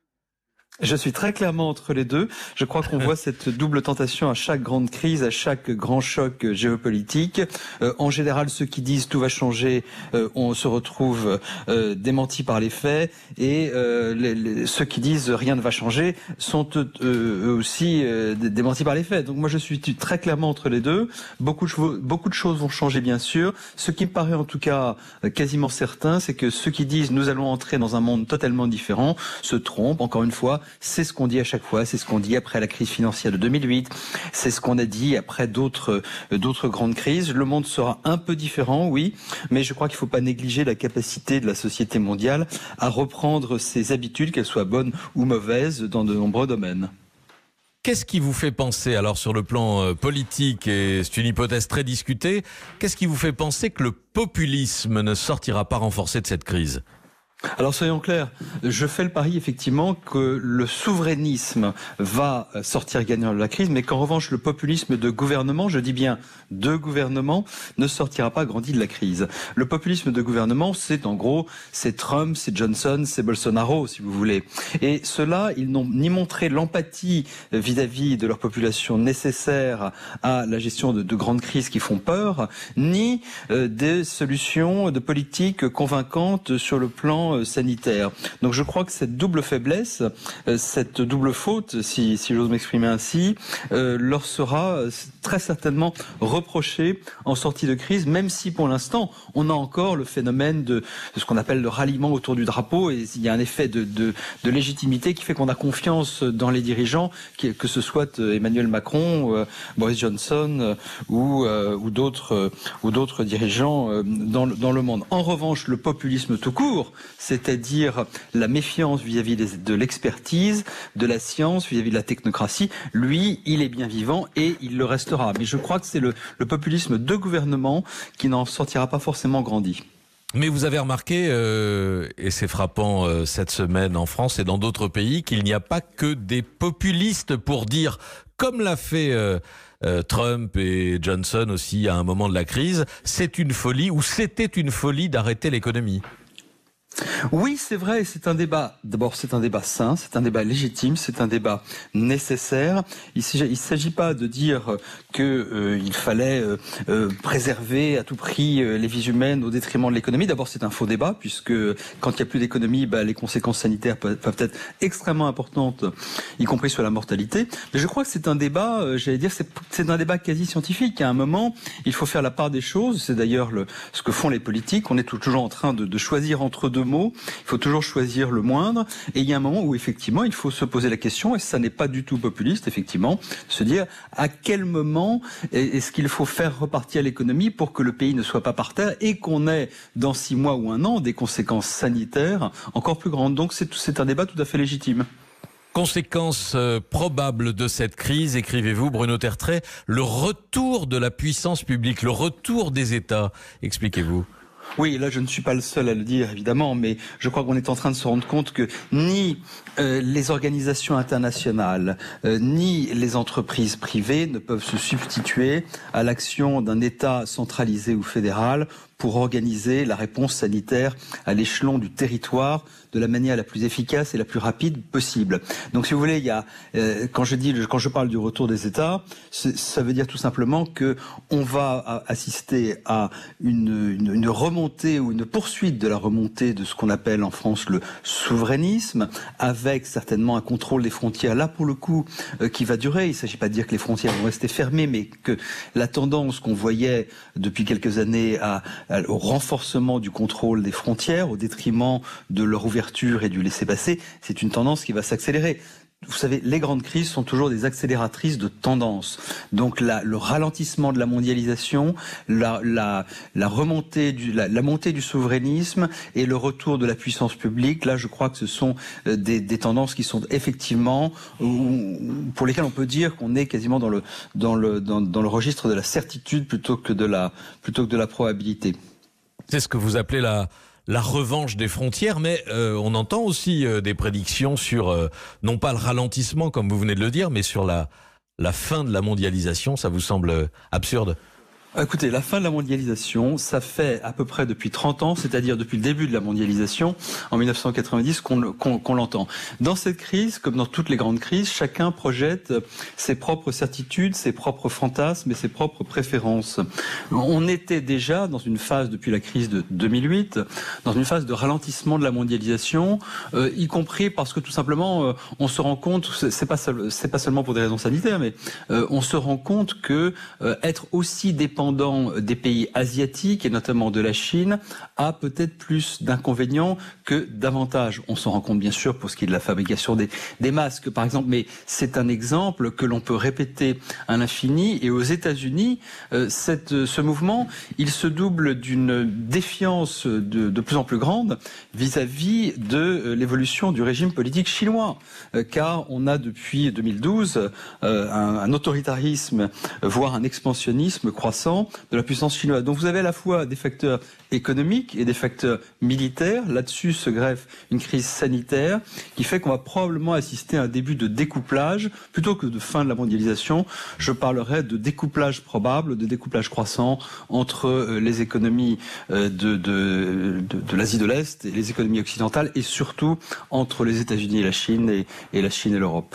Je suis très clairement entre les deux. Je crois qu'on voit cette double tentation à chaque grande crise, à chaque grand choc géopolitique. Euh, en général, ceux qui disent tout va changer, euh, on se retrouve euh, démentis par les faits, et euh, les, les, ceux qui disent rien ne va changer sont euh, eux aussi euh, démentis par les faits. Donc moi, je suis très clairement entre les deux. Beaucoup de, beaucoup de choses vont changer, bien sûr. Ce qui me paraît en tout cas quasiment certain, c'est que ceux qui disent nous allons entrer dans un monde totalement différent se trompent. Encore une fois, c'est ce qu'on dit à chaque fois, c'est ce qu'on dit après la crise financière de deux mille huit, c'est ce qu'on a dit après d'autres, d'autres grandes crises. Le monde sera un peu différent, oui, mais je crois qu'il ne faut pas négliger la capacité de la société mondiale à reprendre ses habitudes, qu'elles soient bonnes ou mauvaises, dans de nombreux domaines. Qu'est-ce qui vous fait penser, alors sur le plan politique, et c'est une hypothèse très discutée, qu'est-ce qui vous fait penser que le populisme ne sortira pas renforcé de cette crise ? Alors soyons clairs, je fais le pari effectivement que le souverainisme va sortir gagnant de la crise, mais qu'en revanche le populisme de gouvernement, je dis bien de gouvernement, ne sortira pas grandi de la crise. Le populisme de gouvernement, c'est en gros, c'est Trump, c'est Johnson, c'est Bolsonaro, si vous voulez. Et ceux-là, ils n'ont ni montré l'empathie vis-à-vis de leur population nécessaire à la gestion de, de grandes crises qui font peur, ni euh, des solutions de politique convaincantes sur le plan sanitaire. Donc je crois que cette double faiblesse, euh, cette double faute, si, si j'ose m'exprimer ainsi, euh, leur sera très certainement reprochée en sortie de crise, même si pour l'instant on a encore le phénomène de, de ce qu'on appelle le ralliement autour du drapeau, et il y a un effet de, de, de légitimité qui fait qu'on a confiance dans les dirigeants, que ce soit Emmanuel Macron, euh, Boris Johnson euh, ou, euh, ou d'autres euh, ou d'autres dirigeants euh, dans, dans le monde. En revanche, le populisme tout court, c'est-à-dire la méfiance vis-à-vis de l'expertise, de la science, vis-à-vis de la technocratie, lui, il est bien vivant et il le restera. Mais je crois que c'est le, le populisme de gouvernement qui n'en sortira pas forcément grandi. Mais vous avez remarqué, euh, et c'est frappant euh, cette semaine en France et dans d'autres pays, qu'il n'y a pas que des populistes pour dire, comme l'a fait euh, euh, Trump et Johnson aussi à un moment de la crise, c'est une folie ou c'était une folie d'arrêter l'économie. Oui, c'est vrai, c'est un débat. D'abord, c'est un débat sain, c'est un débat légitime, c'est un débat nécessaire. Il ne s'agit pas de dire que euh, il fallait euh, euh, préserver à tout prix euh, les vies humaines au détriment de l'économie. D'abord, c'est un faux débat, puisque quand il n'y a plus d'économie, bah, les conséquences sanitaires peuvent, peuvent être extrêmement importantes, y compris sur la mortalité. Mais je crois que c'est un débat, euh, j'allais dire, c'est, c'est un débat quasi scientifique. À un moment, il faut faire la part des choses. C'est d'ailleurs le, ce que font les politiques. On est toujours en train de, de choisir entre deux mots. Il faut toujours choisir le moindre. Et il y a un moment où effectivement, il faut se poser la question, et ça n'est pas du tout populiste, effectivement, se dire à quel moment est-ce qu'il faut faire repartir l'économie pour que le pays ne soit pas par terre et qu'on ait dans six mois ou un an des conséquences sanitaires encore plus grandes. Donc c'est, c'est un débat tout à fait légitime. Conséquence euh, probable de cette crise, écrivez-vous, Bruno Tertrais, le retour de la puissance publique, le retour des États. Expliquez-vous. Oui, là je ne suis pas le seul à le dire évidemment, mais je crois qu'on est en train de se rendre compte que ni euh, les organisations internationales, euh, ni les entreprises privées ne peuvent se substituer à l'action d'un État centralisé ou fédéral pour organiser la réponse sanitaire à l'échelon du territoire de la manière la plus efficace et la plus rapide possible. Donc, si vous voulez, il y a euh, quand je dis, quand je parle du retour des États, ça veut dire tout simplement que on va assister à une, une, une remontée ou une poursuite de la remontée de ce qu'on appelle en France le souverainisme, avec certainement un contrôle des frontières. Là, pour le coup, euh, qui va durer. Il ne s'agit pas de dire que les frontières vont rester fermées, mais que la tendance qu'on voyait depuis quelques années à au renforcement du contrôle des frontières au détriment de leur ouverture et du laisser-passer, c'est une tendance qui va s'accélérer. Vous savez, les grandes crises sont toujours des accélératrices de tendance. Donc la, le ralentissement de la mondialisation, la, la, la remontée du, la, la montée du souverainisme et le retour de la puissance publique, là je crois que ce sont des, des tendances qui sont effectivement, pour lesquelles on peut dire qu'on est quasiment dans le, dans le, dans, dans le registre de la certitude plutôt que de la, plutôt que de la probabilité. C'est ce que vous appelez la... la revanche des frontières, mais euh, on entend aussi euh, des prédictions sur, euh, non pas le ralentissement, comme vous venez de le dire, mais sur la, la fin de la mondialisation. Ça vous semble absurde ? Écoutez, la fin de la mondialisation, ça fait à peu près depuis trente ans, c'est-à-dire depuis le début de la mondialisation, en mille neuf cent quatre-vingt-dix, qu'on, qu'on, qu'on l'entend. Dans cette crise, comme dans toutes les grandes crises, chacun projette ses propres certitudes, ses propres fantasmes et ses propres préférences. On était déjà dans une phase, depuis la crise de deux mille huit, dans une phase de ralentissement de la mondialisation, euh, y compris parce que tout simplement, euh, on se rend compte, c'est pas, seul, c'est pas seulement pour des raisons sanitaires, mais euh, on se rend compte que euh, être aussi dépendant des pays asiatiques et notamment de la Chine a peut-être plus d'inconvénients que d'avantages. On s'en rend compte bien sûr pour ce qui est de la fabrication des, des masques par exemple, mais c'est un exemple que l'on peut répéter à l'infini. Et aux États-Unis, euh, cette, ce mouvement, il se double d'une défiance de, de plus en plus grande vis-à-vis de euh, l'évolution du régime politique chinois, euh, car on a depuis deux mille douze euh, un, un autoritarisme, voire un expansionnisme croissant de la puissance chinoise. Donc vous avez à la fois des facteurs économiques et des facteurs militaires. Là-dessus se greffe une crise sanitaire qui fait qu'on va probablement assister à un début de découplage. Plutôt que de fin de la mondialisation, je parlerai de découplage probable, de découplage croissant entre les économies de, de, de, de l'Asie de l'Est et les économies occidentales, et surtout entre les États-Unis et la Chine, et, et la Chine et l'Europe.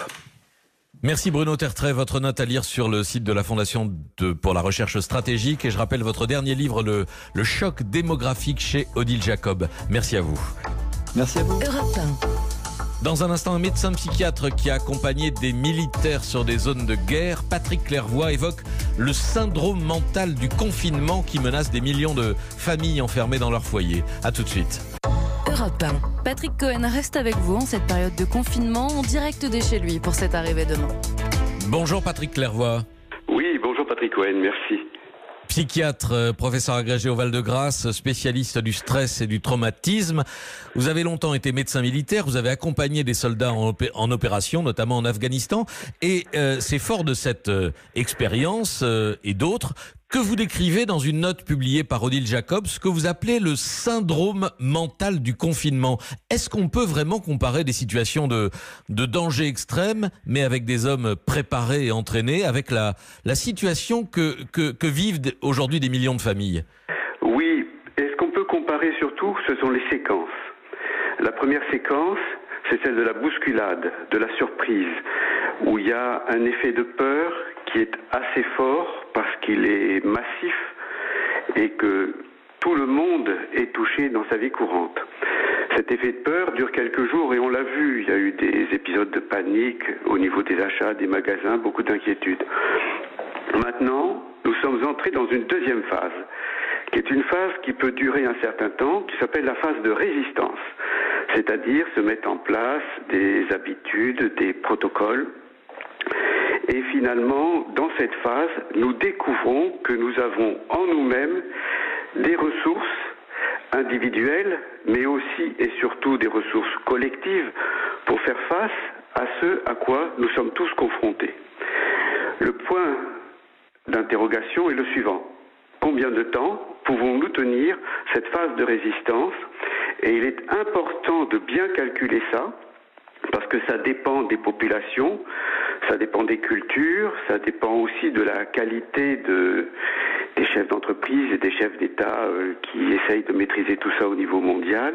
Merci Bruno Tertrais, votre note à lire sur le site de la Fondation de, pour la recherche stratégique. Et je rappelle votre dernier livre, le, le choc démographique chez Odile Jacob. Merci à vous. Merci à vous. Europe un. Dans un instant, un médecin psychiatre qui a accompagné des militaires sur des zones de guerre, Patrick Clairvoy, évoque le syndrome mental du confinement qui menace des millions de familles enfermées dans leur foyer. À tout de suite. Europe un. Patrick Cohen reste avec vous en cette période de confinement, en direct de chez lui pour cette arrivée demain. Bonjour Patrick Clairvoy. Oui, bonjour Patrick Cohen, merci. Psychiatre, professeur agrégé au Val-de-Grâce, spécialiste du stress et du traumatisme. Vous avez longtemps été médecin militaire, vous avez accompagné des soldats en, opé- en opération, notamment en Afghanistan. Et euh, c'est fort de cette euh, expérience euh, et d'autres que vous décrivez dans une note publiée par Odile Jacob, ce que vous appelez le syndrome mental du confinement. Est-ce qu'on peut vraiment comparer des situations de, de danger extrême, mais avec des hommes préparés et entraînés, avec la, la situation que, que, que vivent aujourd'hui des millions de familles? Oui, et ce qu'on peut comparer surtout, ce sont les séquences. La première séquence, c'est celle de la bousculade, de la surprise, où il y a un effet de peur qui est assez fort parce qu'il est massif et que tout le monde est touché dans sa vie courante. Cet effet de peur dure quelques jours et on l'a vu, il y a eu des épisodes de panique au niveau des achats, des magasins, beaucoup d'inquiétudes. Maintenant, nous sommes entrés dans une deuxième phase, qui est une phase qui peut durer un certain temps, qui s'appelle la phase de résistance. C'est-à-dire se mettre en place des habitudes, des protocoles. Et finalement, dans cette phase, nous découvrons que nous avons en nous-mêmes des ressources individuelles, mais aussi et surtout des ressources collectives pour faire face à ce à quoi nous sommes tous confrontés. Le point d'interrogation est le suivant. Combien de temps pouvons-nous tenir cette phase de résistance? Et il est important de bien calculer ça, parce que ça dépend des populations, ça dépend des cultures, ça dépend aussi de la qualité de, des chefs d'entreprise et des chefs d'État euh, qui essayent de maîtriser tout ça au niveau mondial.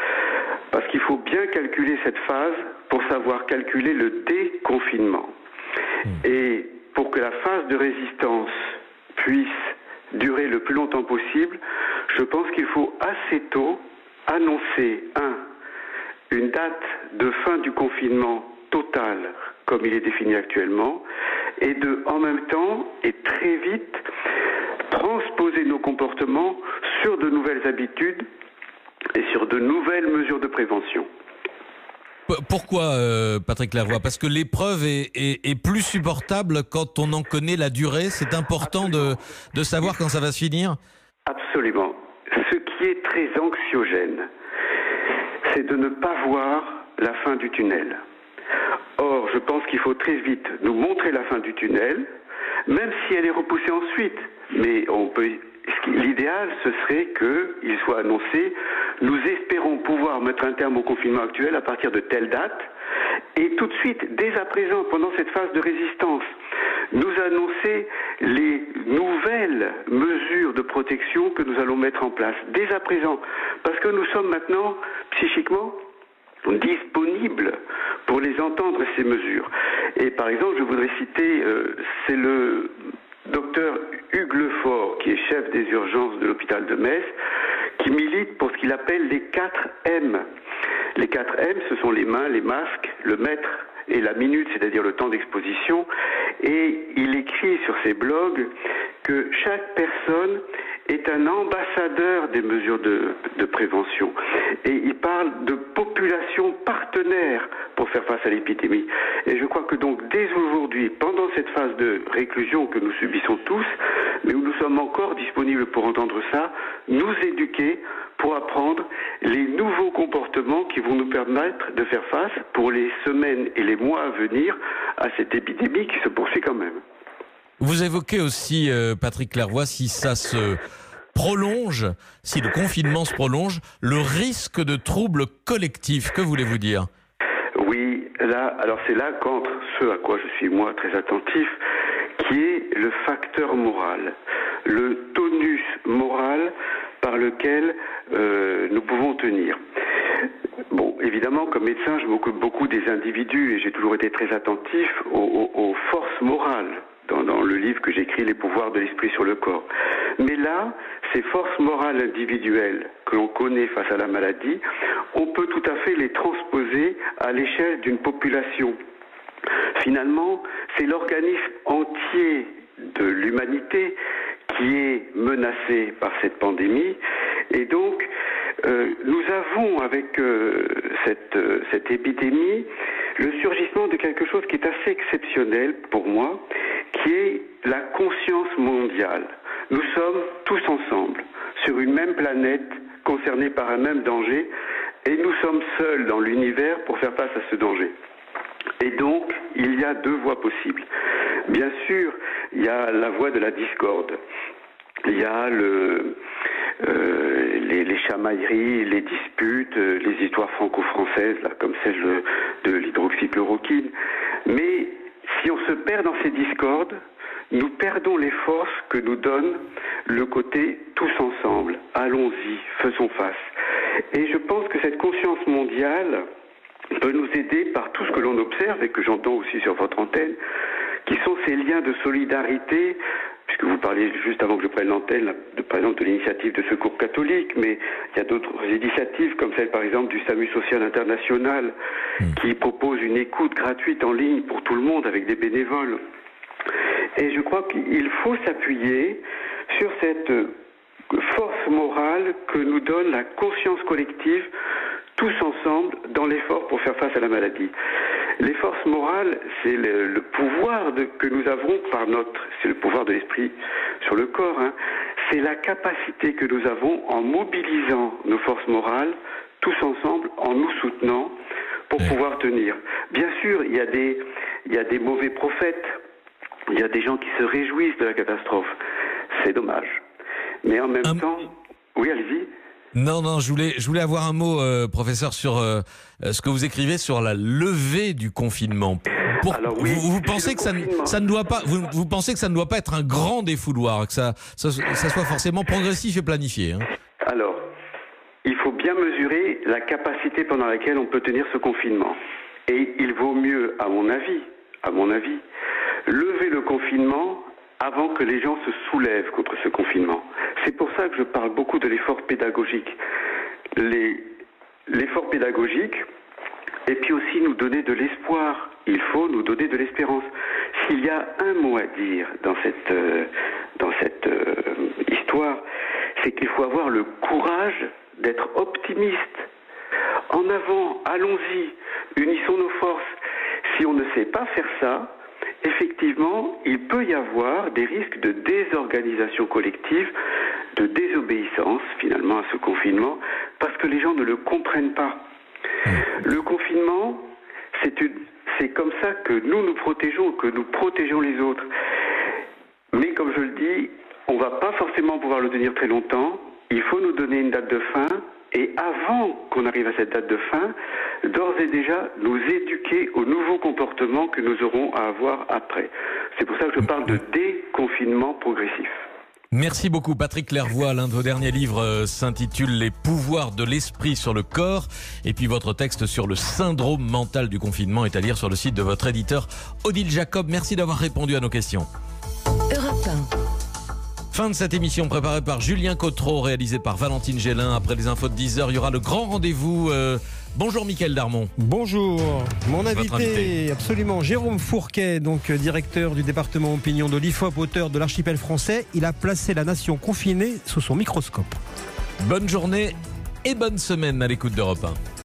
Parce qu'il faut bien calculer cette phase pour savoir calculer le déconfinement. Et pour que la phase de résistance puisse durer le plus longtemps possible, je pense qu'il faut assez tôt annoncer, un, une date de fin du confinement total, comme il est défini actuellement, et de, en même temps, et très vite, transposer nos comportements sur de nouvelles habitudes et sur de nouvelles mesures de prévention. Pourquoi, euh, Patrick Lervoy? Parce que l'épreuve est, est, est plus supportable quand on en connaît la durée. C'est important de, de savoir quand ça va se finir. Absolument. Ce qui est très anxiogène, c'est de ne pas voir la fin du tunnel. Or, je pense qu'il faut très vite nous montrer la fin du tunnel, même si elle est repoussée ensuite. Mais on peut... l'idéal, ce serait qu'il soit annoncé « Nous espérons pouvoir mettre un terme au confinement actuel à partir de telle date » et tout de suite, dès à présent, pendant cette phase de résistance, nous annoncer les nouvelles mesures de protection que nous allons mettre en place, dès à présent. Parce que nous sommes maintenant, psychiquement, disponibles pour les entendre, ces mesures. Et par exemple, je voudrais citer, euh, c'est le docteur Hugues Lefort, qui est chef des urgences de l'hôpital de Metz, qui milite pour ce qu'il appelle les quatre M. Les quatre M, ce sont les mains, les masques, le mètre et la minute, c'est-à-dire le temps d'exposition. Et il écrit sur ses blogs que chaque personne est un ambassadeur des mesures de, de prévention. Et il parle de population partenaire pour faire face à l'épidémie. Et je crois que donc dès aujourd'hui, pendant cette phase de réclusion que nous subissons tous, mais où nous sommes encore disponibles pour entendre ça, nous éduquer pour apprendre les nouveaux comportements qui vont nous permettre de faire face pour les semaines et les mois à venir à cette épidémie qui se poursuit quand même. Vous évoquez aussi, euh, Patrick Lervoy, si ça se prolonge, si le confinement se prolonge, le risque de troubles collectifs. Que voulez-vous dire? Oui, là, alors c'est là qu'entre ce à quoi je suis moi très attentif, qui est le facteur moral, le tonus moral par lequel euh, nous pouvons tenir. Bon, évidemment, comme médecin, je m'occupe beaucoup des individus et j'ai toujours été très attentif aux, aux, aux forces morales. Dans, dans le livre que j'écris, Les pouvoirs de l'esprit sur le corps. Mais là, ces forces morales individuelles que l'on connaît face à la maladie, on peut tout à fait les transposer à l'échelle d'une population. Finalement, c'est l'organisme entier de l'humanité qui est menacé par cette pandémie. Et donc, euh, nous avons avec euh, cette, euh, cette épidémie le surgissement de quelque chose qui est assez exceptionnel pour moi, qui est la conscience mondiale. Nous sommes tous ensemble, sur une même planète, concernés par un même danger, et nous sommes seuls dans l'univers pour faire face à ce danger. Et donc, il y a deux voies possibles. Bien sûr, il y a la voie de la discorde. il y a le, euh, les, les chamailleries, les disputes, euh, les histoires franco-françaises, là, comme celle de, de l'hydroxychloroquine. Mais si on se perd dans ces discordes, nous perdons les forces que nous donne le côté tous ensemble. Allons-y, faisons face. Et je pense que cette conscience mondiale peut nous aider par tout ce que l'on observe et que j'entends aussi sur votre antenne, qui sont ces liens de solidarité, puisque vous parliez juste avant que je prenne l'antenne, de, par exemple, de l'initiative de Secours catholique, mais il y a d'autres initiatives comme celle, par exemple, du SAMU social international, qui propose une écoute gratuite en ligne pour tout le monde avec des bénévoles. Et je crois qu'il faut s'appuyer sur cette force morale que nous donne la conscience collective, tous ensemble, dans l'effort pour faire face à la maladie. Les forces morales, c'est le, le pouvoir de, que nous avons par notre... C'est le pouvoir de l'esprit sur le corps. Hein. C'est la capacité que nous avons en mobilisant nos forces morales, tous ensemble, en nous soutenant, pour pouvoir tenir. Bien sûr, il y a des, il y a des mauvais prophètes. Il y a des gens qui se réjouissent de la catastrophe. C'est dommage. Mais en même um... temps... Oui, allez-y. Non, non, je voulais, je voulais avoir un mot, euh, professeur, sur euh, ce que vous écrivez sur la levée du confinement. Pour, Alors, oui, vous, vous pensez que ça, ça ne doit pas, vous, vous pensez que ça ne doit pas être un grand défouloir, que ça, ça, ça soit forcément progressif et planifié, hein? Alors, il faut bien mesurer la capacité pendant laquelle on peut tenir ce confinement. Et il vaut mieux, à mon avis, à mon avis, lever le confinement avant que les gens se soulèvent contre ce confinement. C'est pour ça que je parle beaucoup de l'effort pédagogique. Les, l'effort pédagogique, et puis aussi nous donner de l'espoir. Il faut nous donner de l'espérance. S'il y a un mot à dire dans cette, euh, dans cette euh, histoire, c'est qu'il faut avoir le courage d'être optimiste. En avant, allons-y, unissons nos forces. Si on ne sait pas faire ça, effectivement, il peut y avoir des risques de désorganisation collective, de désobéissance finalement à ce confinement, parce que les gens ne le comprennent pas. Le confinement, c'est, une, c'est comme ça que nous nous protégeons, que nous protégeons les autres. Mais comme je le dis, on ne va pas forcément pouvoir le tenir très longtemps. Il faut nous donner une date de fin. Et avant qu'on arrive à cette date de fin, d'ores et déjà nous éduquer aux nouveaux comportements que nous aurons à avoir après. C'est pour ça que je parle de déconfinement progressif. Merci beaucoup Patrick Lervoix. L'un de vos derniers livres euh, s'intitule Les pouvoirs de l'esprit sur le corps. Et puis votre texte sur le syndrome mental du confinement est à lire sur le site de votre éditeur Odile Jacob. Merci d'avoir répondu à nos questions. Europe un. Fin de cette émission préparée par Julien Cotreau, réalisée par Valentine Gélin. Après les infos de dix heures, il y aura le grand rendez-vous. Euh... Bonjour Mickaël Darmon. Bonjour. Mon invité, invité, absolument, Jérôme Fourquet, donc directeur du département opinion de l'I F O P, auteur de l'Archipel français. Il a placé la nation confinée sous son microscope. Bonne journée et bonne semaine à l'écoute d'Europe un.